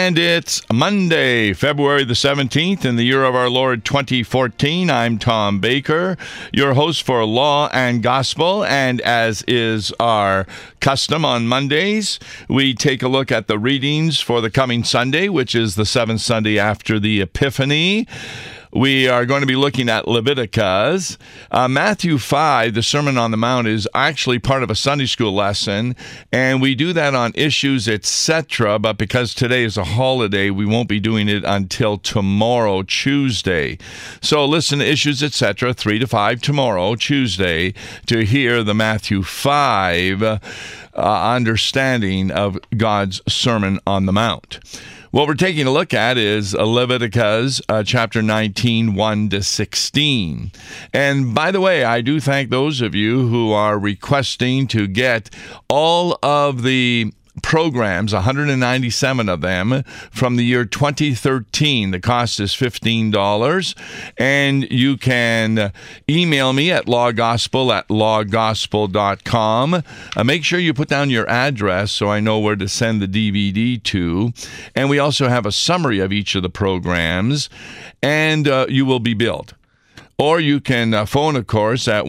And it's Monday, February the 17th in the year of our Lord 2014. I'm Tom Baker, your host for Law and Gospel. And as is our custom on Mondays, we take a look at the readings for the coming Sunday, which is the seventh Sunday after the Epiphany. We are going to be looking at Leviticus. Matthew 5, the Sermon on the Mount, is actually part of a Sunday school lesson, and we do that on Issues, etc., but because today is a holiday, we won't be doing it until tomorrow, Tuesday. So listen to Issues, etc., 3 to 5 tomorrow, Tuesday, to hear the Matthew 5 understanding of God's Sermon on the Mount. What we're taking a look at is Leviticus chapter 19, 1 to 16. And by the way, I do thank those of you who are requesting to get all of the programs, 197 of them, from the year 2013. The cost is $15. And you can email me at lawgospel@lawgospel.com. Make sure you put down your address so I know where to send the DVD to. And we also have a summary of each of the programs, and you will be billed. Or you can phone, of course, at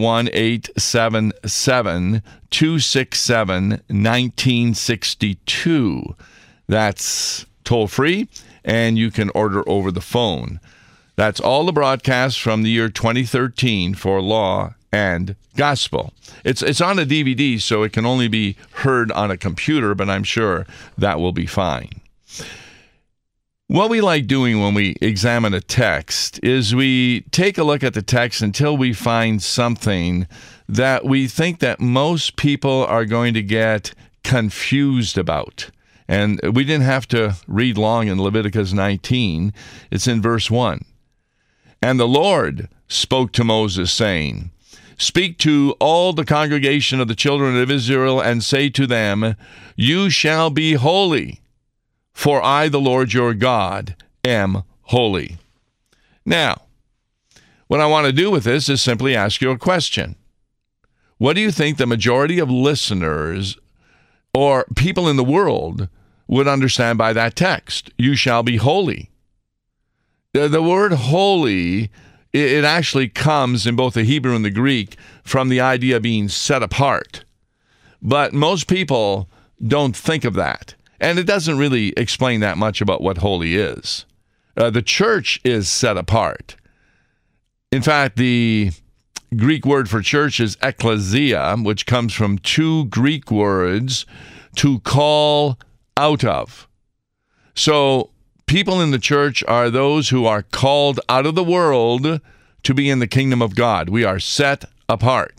1-877-267-1962. That's toll-free, and you can order over the phone. That's all the broadcasts from the year 2013 for Law and Gospel. It's on a DVD, so it can only be heard on a computer, but I'm sure that will be fine. What we like doing when we examine a text is we take a look at the text until we find something that we think that most people are going to get confused about. And we didn't have to read long in Leviticus 19. It's in verse 1. And the Lord spoke to Moses, saying, "Speak to all the congregation of the children of Israel, and say to them, You shall be holy, for I, the Lord your God, am holy." Now, what I want to do with this is simply ask you a question. What do you think the majority of listeners or people in the world would understand by that text? You shall be holy. The word holy, it actually comes in both the Hebrew and the Greek from the idea of being set apart. But most people don't think of that. And it doesn't really explain that much about what holy is. The church is set apart. In fact, the Greek word for church is ekklesia, which comes from two Greek words, to call out of. So people in the church are those who are called out of the world to be in the kingdom of God. We are set apart.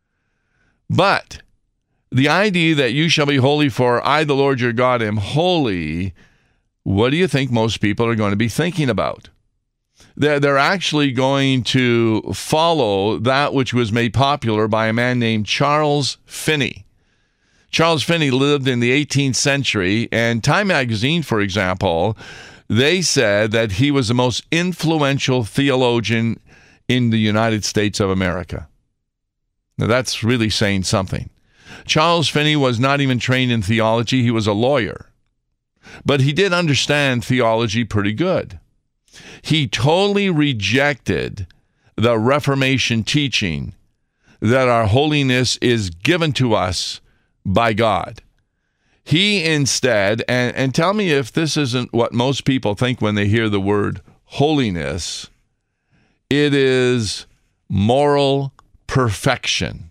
But the idea that you shall be holy, for I, the Lord your God, am holy, what do you think most people are going to be thinking about? They're actually going to follow that which was made popular by a man named Charles Finney. Charles Finney lived in the 18th century, and Time magazine, for example, they said that he was the most influential theologian in the United States of America. Now, that's really saying something. Charles Finney was not even trained in theology. He was a lawyer. But he did understand theology pretty good. He totally rejected the Reformation teaching that our holiness is given to us by God. He instead, and tell me if this isn't what most people think when they hear the word holiness, it is moral perfection.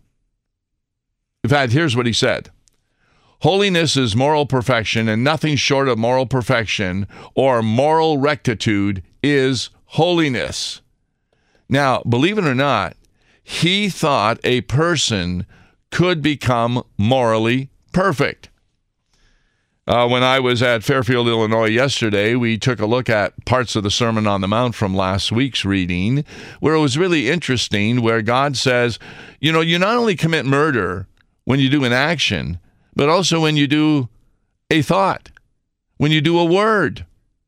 In fact, here's what he said. Holiness is moral perfection, and nothing short of moral perfection or moral rectitude is holiness. Now, believe it or not, he thought a person could become morally perfect. When I was at Fairfield, Illinois yesterday, we took a look at parts of the Sermon on the Mount from last week's reading, where it was really interesting, where God says, you not only commit murder when you do an action, but also when you do a thought, when you do a word.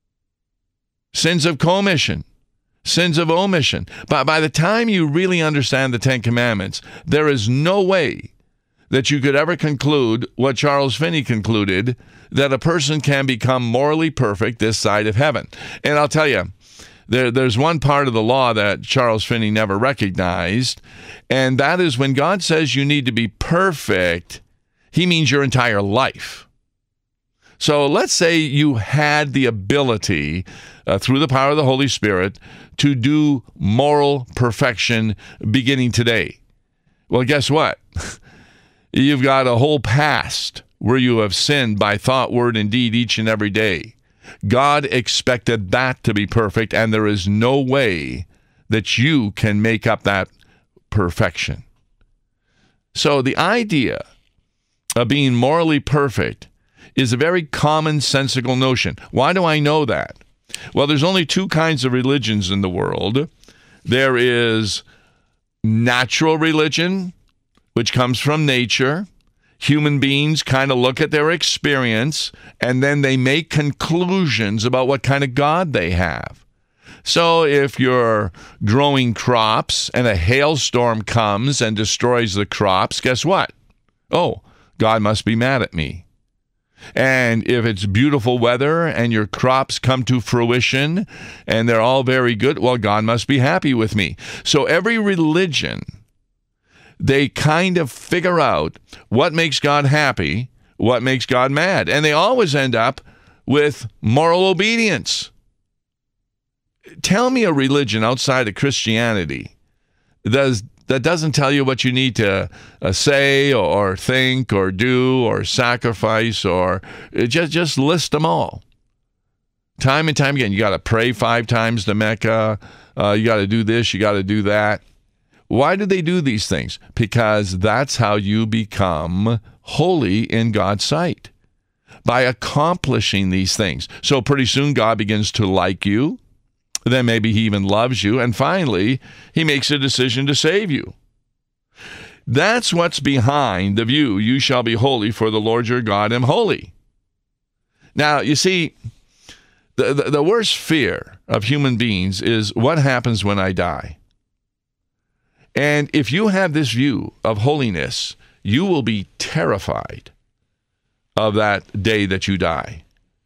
Sins of commission, sins of omission. But by the time you really understand the Ten Commandments, there is no way that you could ever conclude what Charles Finney concluded, that a person can become morally perfect this side of heaven. And I'll tell you, there's one part of the law that Charles Finney never recognized, and that is when God says you need to be perfect, he means your entire life. So let's say you had the ability, through the power of the Holy Spirit, to do moral perfection beginning today. Well, guess what? You've got a whole past where you have sinned by thought, word, and deed each and every day. God expected that to be perfect, and there is no way that you can make up that perfection. So the idea of being morally perfect is a very commonsensical notion. Why do I know that? Well, there's only two kinds of religions in the world. There is natural religion, which comes from nature. Human beings kind of look at their experience, and then they make conclusions about what kind of God they have. So if you're growing crops and a hailstorm comes and destroys the crops, guess what? Oh, God must be mad at me. And if it's beautiful weather and your crops come to fruition and they're all very good, well, God must be happy with me. So every religion, they kind of figure out what makes God happy, what makes God mad. And they always end up with moral obedience. Tell me a religion outside of Christianity that doesn't tell you what you need to say or think or do or sacrifice, or just list them all. Time and time again, you got to pray 5 times to Mecca. You got to do this, you got to do that. Why do they do these things? Because that's how you become holy in God's sight, by accomplishing these things. So pretty soon God begins to like you. Then maybe he even loves you. And finally, he makes a decision to save you. That's what's behind the view, you shall be holy, for the Lord your God am holy. Now, you see, the worst fear of human beings is what happens when I die. And if you have this view of holiness, you will be terrified of that day that you die.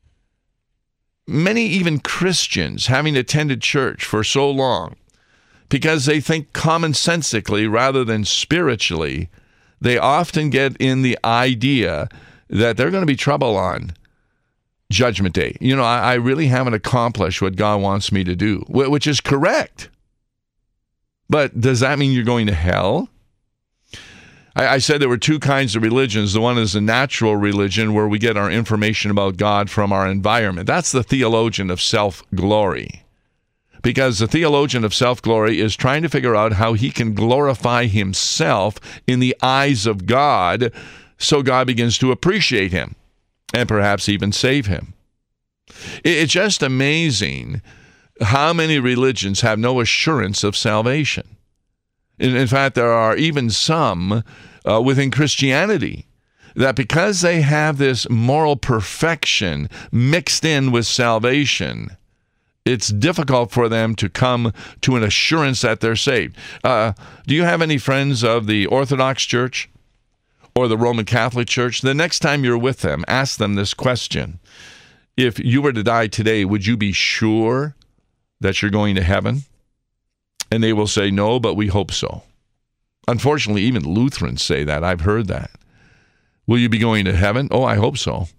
Many even Christians, having attended church for so long, because they think commonsensically rather than spiritually, they often get in the idea that they're going to be trouble on Judgment Day. You know, I really haven't accomplished what God wants me to do, which is correct. But does that mean you're going to hell? I said there were two kinds of religions. The one is a natural religion where we get our information about God from our environment. That's the theologian of self-glory. Because the theologian of self-glory is trying to figure out how he can glorify himself in the eyes of God so God begins to appreciate him and perhaps even save him. It's just amazing how many religions have no assurance of salvation. In fact, there are even some within Christianity that because they have this moral perfection mixed in with salvation, it's difficult for them to come to an assurance that they're saved. Do you have any friends of the Orthodox Church or the Roman Catholic Church? The next time you're with them, ask them this question. If you were to die today, would you be sure that you're going to heaven? And they will say, no, but we hope so. Unfortunately, even Lutherans say that. I've heard that. Will you be going to heaven? Oh, I hope so.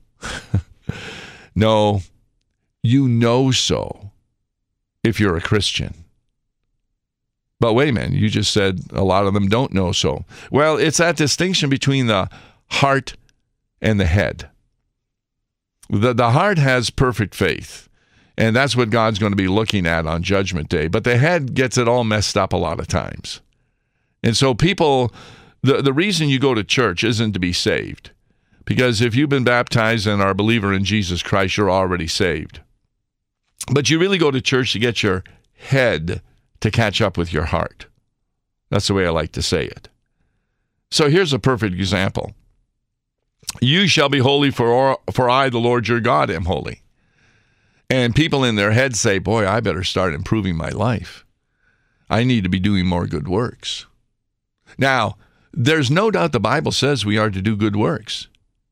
No, you know so if you're a Christian. But wait a minute, you just said a lot of them don't know so. Well, it's that distinction between the heart and the head. The heart has perfect faith. And that's what God's going to be looking at on Judgment Day. But the head gets it all messed up a lot of times. And so people, the reason you go to church isn't to be saved. Because if you've been baptized and are a believer in Jesus Christ, you're already saved. But you really go to church to get your head to catch up with your heart. That's the way I like to say it. So here's a perfect example. You shall be holy, for I, the Lord your God, am holy. And people in their heads say, boy, I better start improving my life. I need to be doing more good works. Now, there's no doubt the Bible says we are to do good works.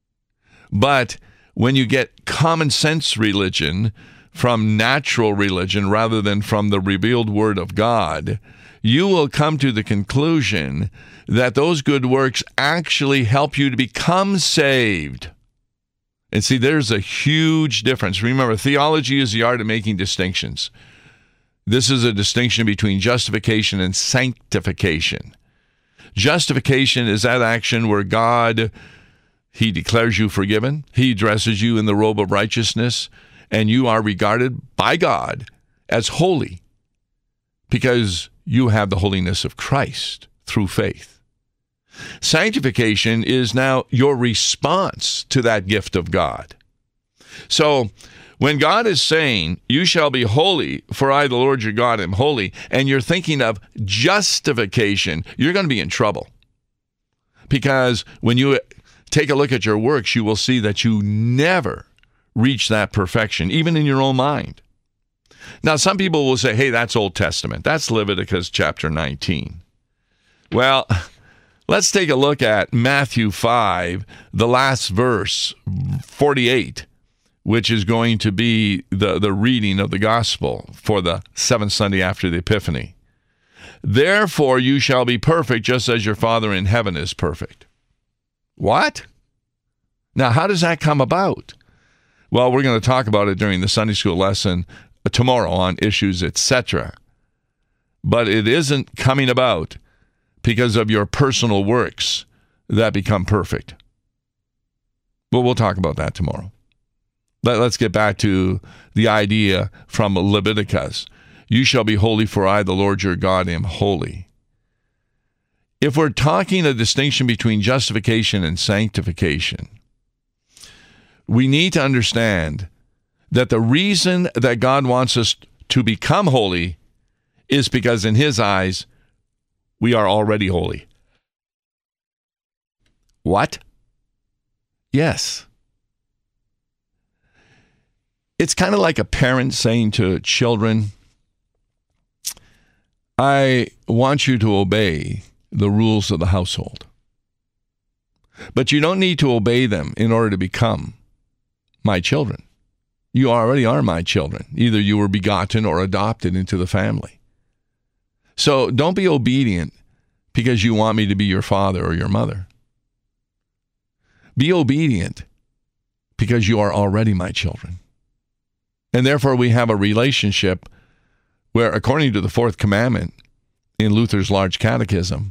But when you get common sense religion from natural religion rather than from the revealed Word of God, you will come to the conclusion that those good works actually help you to become saved. And see, there's a huge difference. Remember, theology is the art of making distinctions. This is a distinction between justification and sanctification. Justification is that action where God, He declares you forgiven. He dresses you in the robe of righteousness, and you are regarded by God as holy because you have the holiness of Christ through faith. Sanctification is now your response to that gift of God. So when God is saying, you shall be holy, for I, the Lord your God, am holy, and you're thinking of justification, you're going to be in trouble. Because when you take a look at your works, you will see that you never reach that perfection, even in your own mind. Now, some people will say, hey, that's Old Testament. That's Leviticus chapter 19. Well, let's take a look at Matthew 5, the last verse, 48, which is going to be the reading of the gospel for the seventh Sunday after the Epiphany. Therefore you shall be perfect, just as your Father in heaven is perfect. What? Now, how does that come about? Well, we're going to talk about it during the Sunday school lesson tomorrow on issues, etc. But it isn't coming about because of your personal works that become perfect. But we'll talk about that tomorrow. Let's get back to the idea from Leviticus. You shall be holy, for I, the Lord your God, am holy. If we're talking a distinction between justification and sanctification, we need to understand that the reason that God wants us to become holy is because in His eyes, we are already holy. What? Yes. It's kind of like a parent saying to children, I want you to obey the rules of the household. But you don't need to obey them in order to become my children. You already are my children. Either you were begotten or adopted into the family. So don't be obedient because you want me to be your father or your mother. Be obedient because you are already my children. And therefore we have a relationship where, according to the fourth commandment in Luther's Large Catechism,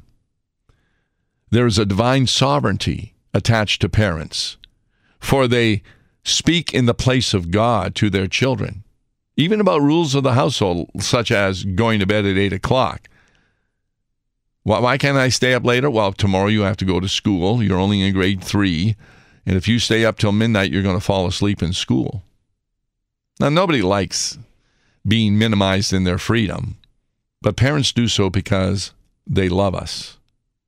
there is a divine sovereignty attached to parents, for they speak in the place of God to their children, even about rules of the household, such as going to bed at 8 o'clock. Why can't I stay up later? Well, tomorrow you have to go to school. You're only in grade 3. And if you stay up till midnight, you're going to fall asleep in school. Now, nobody likes being minimized in their freedom, but parents do so because they love us.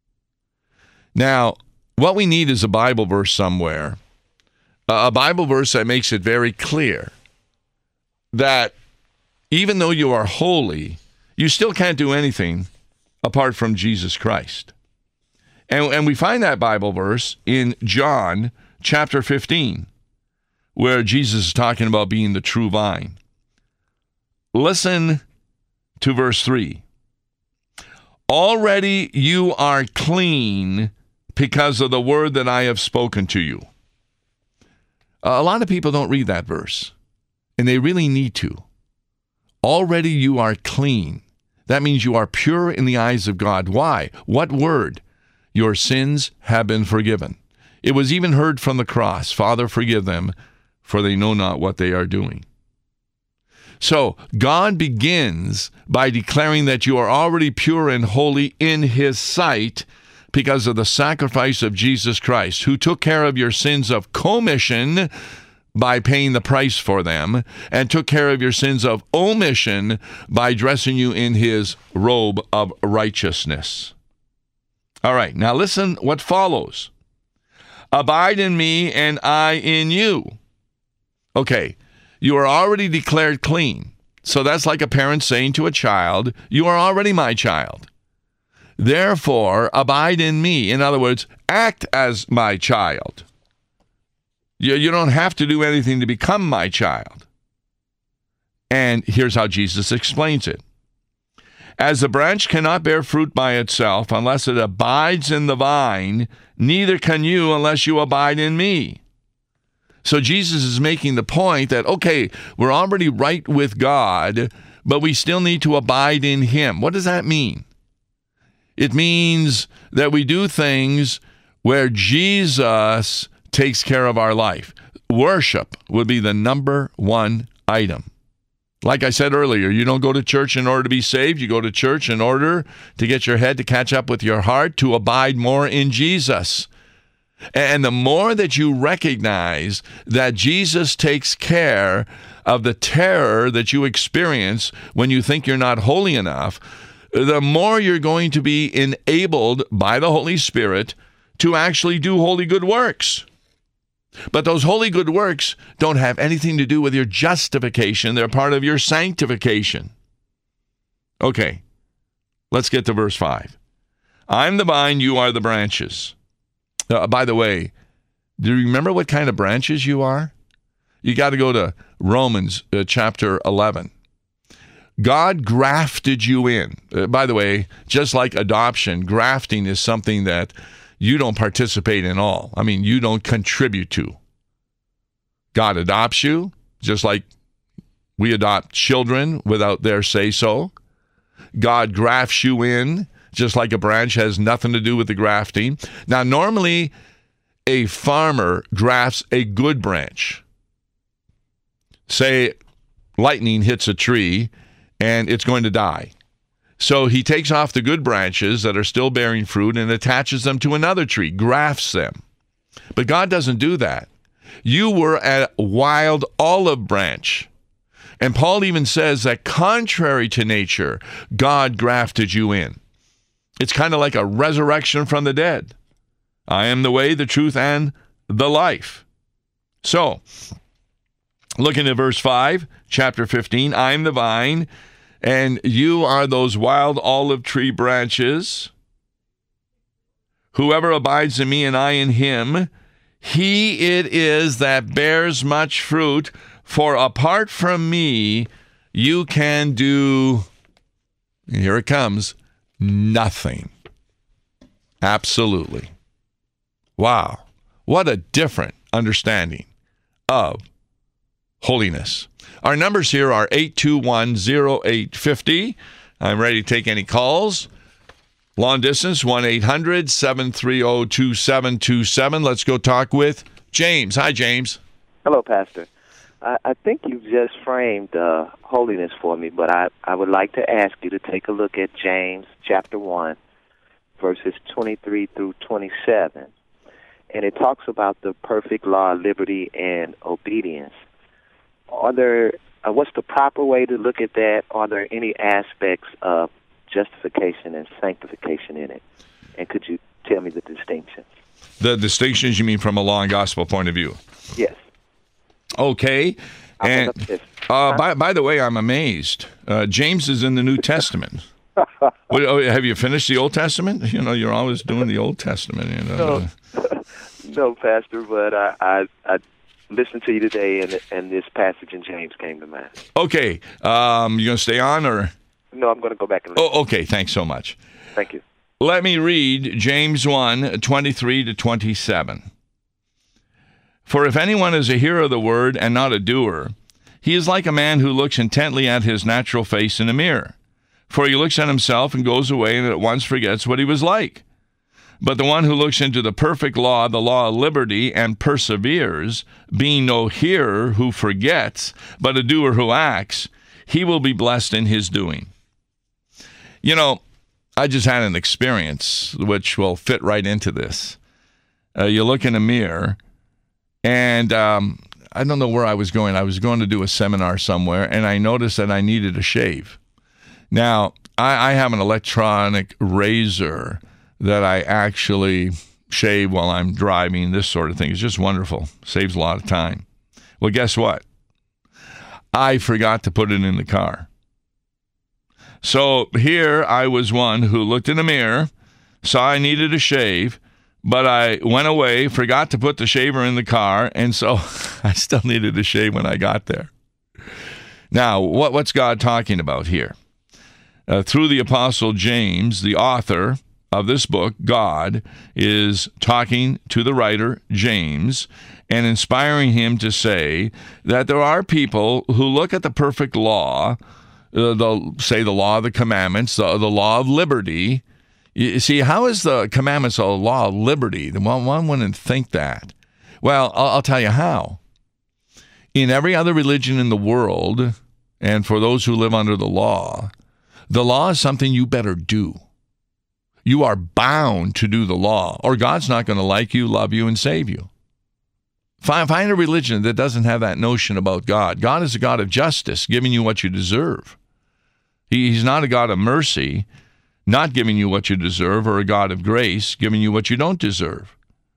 Now, what we need is a Bible verse somewhere, a Bible verse that makes it very clear that even though you are holy, you still can't do anything apart from Jesus Christ. And we find that Bible verse in John chapter 15, where Jesus is talking about being the true vine. Listen to verse 3. Already you are clean because of the word that I have spoken to you. A lot of people don't read that verse, and they really need to. Already you are clean. That means you are pure in the eyes of God. Why? What word? Your sins have been forgiven. It was even heard from the cross, Father, forgive them, for they know not what they are doing. So God begins by declaring that you are already pure and holy in His sight because of the sacrifice of Jesus Christ, who took care of your sins of commission by paying the price for them, and took care of your sins of omission by dressing you in His robe of righteousness. All right, now listen what follows. Abide in me and I in you. Okay, you are already declared clean. So that's like a parent saying to a child, you are already my child. Therefore, abide in me. In other words, act as my child. You don't have to do anything to become my child. And here's how Jesus explains it. As the branch cannot bear fruit by itself unless it abides in the vine, neither can you unless you abide in me. So Jesus is making the point that, okay, we're already right with God, but we still need to abide in him. What does that mean? It means that we do things where Jesus takes care of our life. Worship would be the number one item. Like I said earlier, you don't go to church in order to be saved. You go to church in order to get your head to catch up with your heart, to abide more in Jesus. And the more that you recognize that Jesus takes care of the terror that you experience when you think you're not holy enough, the more you're going to be enabled by the Holy Spirit to actually do holy good works. But those holy good works don't have anything to do with your justification. They're part of your sanctification. Okay, let's get to verse 5. I'm the vine, you are the branches. By the way, do you remember what kind of branches you are? You got to go to Romans chapter 11. God grafted you in. By the way, just like adoption, grafting is something that you don't participate in all. I mean, you don't contribute to. God adopts you, just like we adopt children without their say-so. God grafts you in, just like a branch has nothing to do with the grafting. Now, normally, a farmer grafts a good branch. Say, lightning hits a tree, and it's going to die. So he takes off the good branches that are still bearing fruit and attaches them to another tree, grafts them. But God doesn't do that. You were a wild olive branch. And Paul even says that contrary to nature, God grafted you in. It's kind of like a resurrection from the dead. I am the way, the truth, and the life. So, looking at verse 5, chapter 15, I am the vine, and you are those wild olive tree branches. Whoever abides in me and I in him, he it is that bears much fruit, for apart from me, you can do, here it comes, nothing. Absolutely. Wow. What a different understanding of holiness. Our numbers here are 821-0850. I'm ready to take any calls. Long distance, 1-800-730-2727. Let's go talk with James. Hi, James. Hello, Pastor. I think you just framed holiness for me, but I would like to ask you to take a look at James chapter 1, verses 23 through 27. And it talks about the perfect law, liberty, and obedience. What's the proper way to look at that? Are there any aspects of justification and sanctification in it? And could you tell me the distinctions? The distinctions you mean from a law and gospel point of view? Yes. Okay. And by the way, I'm amazed. James is in the New Testament. Have you finished the Old Testament? You know, you're always doing the Old Testament. You know? No, Pastor, but I listened to you today, and this passage in James came to mind. Okay. You going to stay on, or? No, I'm going to go back and listen. Oh, okay. Thanks so much. Thank you. Let me read James 1, 23 to 27. For if anyone is a hearer of the word and not a doer, he is like a man who looks intently at his natural face in a mirror. For he looks at himself and goes away and at once forgets what he was like. But the one who looks into the perfect law, the law of liberty, and perseveres, being no hearer who forgets, but a doer who acts, he will be blessed in his doing. You know, I just had an experience which will fit right into this. You look in a mirror, and I don't know where I was going. I was going to do a seminar somewhere, and I noticed that I needed a shave. Now, I have an electronic razor that I actually shave while I'm driving, this sort of thing. It's just wonderful. Saves a lot of time. Well, guess what? I forgot to put it in the car. So here I was one who looked in the mirror, saw I needed a shave, but I went away, forgot to put the shaver in the car, and so I still needed a shave when I got there. Now, what's God talking about here? Through the Apostle James, the author of this book, God is talking to the writer, James, and inspiring him to say that there are people who look at the perfect law, the law of the commandments, the law of liberty. You see, how is the commandments a law of liberty? One wouldn't think that. Well, I'll tell you how. In every other religion in the world, and for those who live under the law is something you better do. You are bound to do the law, or God's not going to like you, love you, and save you. Find a religion that doesn't have that notion about God. God is a God of justice, giving you what you deserve. He's not a God of mercy, not giving you what you deserve, or a God of grace, giving you what you don't deserve.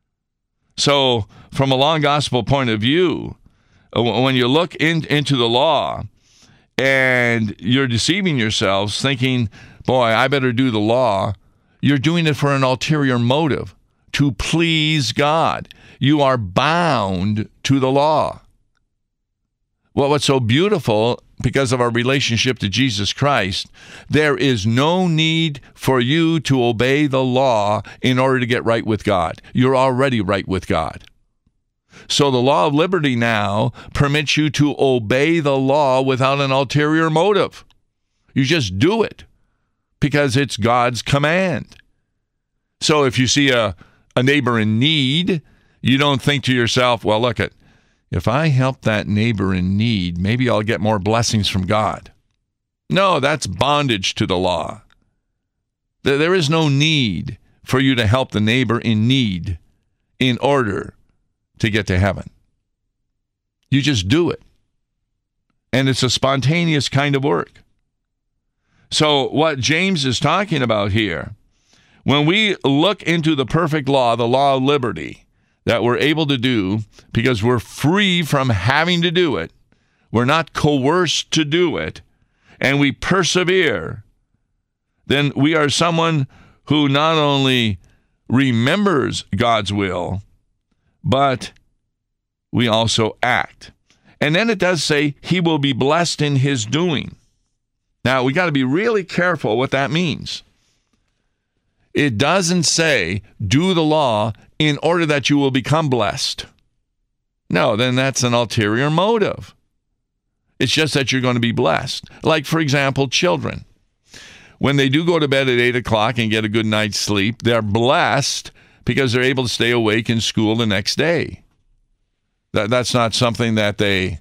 So, from a law and gospel point of view, when you look into the law and you're deceiving yourselves, thinking, boy, I better do the law, you're doing it for an ulterior motive, to please God. You are bound to the law. Well, what's so beautiful, because of our relationship to Jesus Christ, there is no need for you to obey the law in order to get right with God. You're already right with God. So the law of liberty now permits you to obey the law without an ulterior motive. You just do it because it's God's command. So if you see a neighbor in need, you don't think to yourself, well, look, if I help that neighbor in need, maybe I'll get more blessings from God. No, that's bondage to the law. There is no need for you to help the neighbor in need in order to get to heaven. You just do it. And it's a spontaneous kind of work. So what James is talking about here, when we look into the perfect law, the law of liberty, that we're able to do because we're free from having to do it, we're not coerced to do it, and we persevere, then we are someone who not only remembers God's will, but we also act. And then it does say he will be blessed in his doing. Now, we got to be really careful what that means. It doesn't say do the law in order that you will become blessed. No, then that's an ulterior motive. It's just that you're going to be blessed. Like, for example, children. When they do go to bed at 8 o'clock and get a good night's sleep, they're blessed because they're able to stay awake in school the next day. That's not something that they,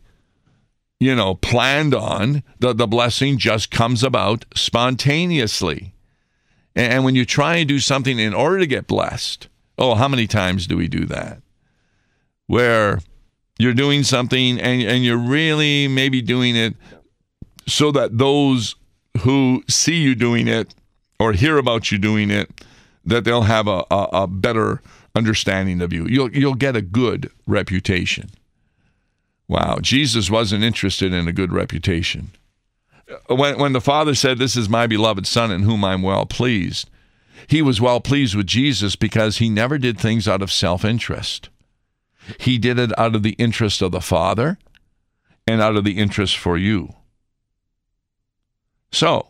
planned on. The blessing just comes about spontaneously. And when you try and do something in order to get blessed, how many times do we do that? Where you're doing something and you're really maybe doing it so that those who see you doing it or hear about you doing it, that they'll have a better understanding of you. You'll get a good reputation. Wow, Jesus wasn't interested in a good reputation. When the Father said, "This is my beloved Son in whom I'm well pleased," he was well pleased with Jesus because he never did things out of self-interest. He did it out of the interest of the Father and out of the interest for you. So,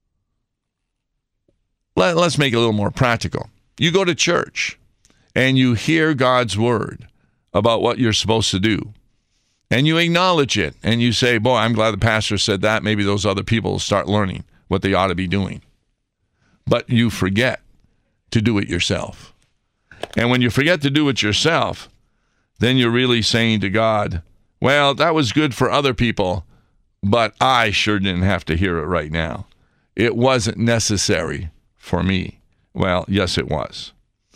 let's make it a little more practical. You go to church and you hear God's word about what you're supposed to do. And you acknowledge it, and you say, boy, I'm glad the pastor said that. Maybe those other people will start learning what they ought to be doing. But you forget to do it yourself. And when you forget to do it yourself, then you're really saying to God, well, that was good for other people, but I sure didn't have to hear it right now. It wasn't necessary for me. Well, yes, it was.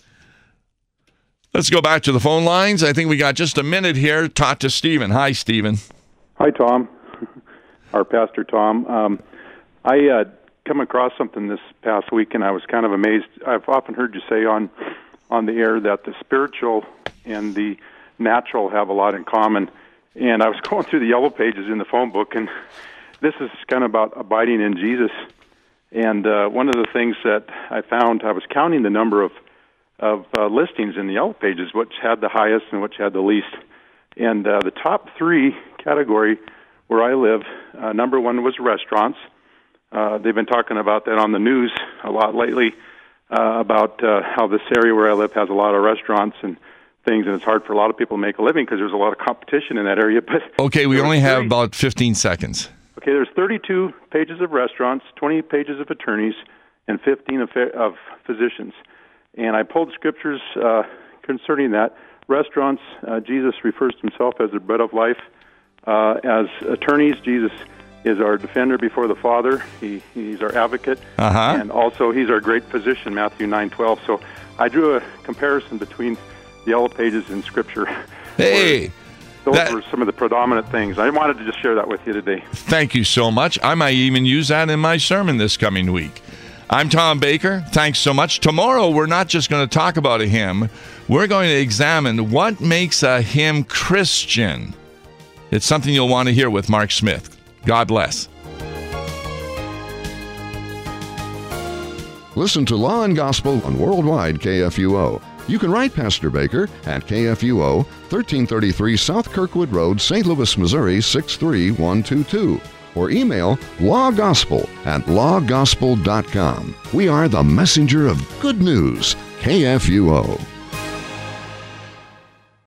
Let's go back to the phone lines. I think we got just a minute here. Talk to Stephen. Hi, Stephen. Hi, Tom. Our Pastor Tom. I come across something this past week, and I was kind of amazed. I've often heard you say on the air that the spiritual and the natural have a lot in common. And I was going through the yellow pages in the phone book, and this is kind of about abiding in Jesus. And one of the things that I found, I was counting the number of listings in the Yellow Pages, which had the highest and which had the least. And the top three category where I live, number one was restaurants. They've been talking about that on the news a lot lately, about how this area where I live has a lot of restaurants and things, and it's hard for a lot of people to make a living because there's a lot of competition in that area. But okay, we only have about 15 seconds. Okay, there's 32 pages of restaurants, 20 pages of attorneys, and 15 of physicians. And I pulled scriptures concerning that. Restaurants, Jesus refers to himself as the bread of life. As attorneys, Jesus is our defender before the Father. He's our advocate. And also he's our great physician, Matthew 9:12. So I drew a comparison between the Yellow Pages and Scripture. Hey! Those were some of the predominant things. I wanted to just share that with you today. Thank you so much. I might even use that in my sermon this coming week. I'm Tom Baker. Thanks so much. Tomorrow, we're not just going to talk about a hymn. We're going to examine what makes a hymn Christian. It's something you'll want to hear with Mark Smith. God bless. Listen to Law and Gospel on Worldwide KFUO. You can write Pastor Baker at KFUO, 1333 South Kirkwood Road, St. Louis, Missouri, 63122. Or email lawgospel@lawgospel.com. We are the messenger of good news, KFUO.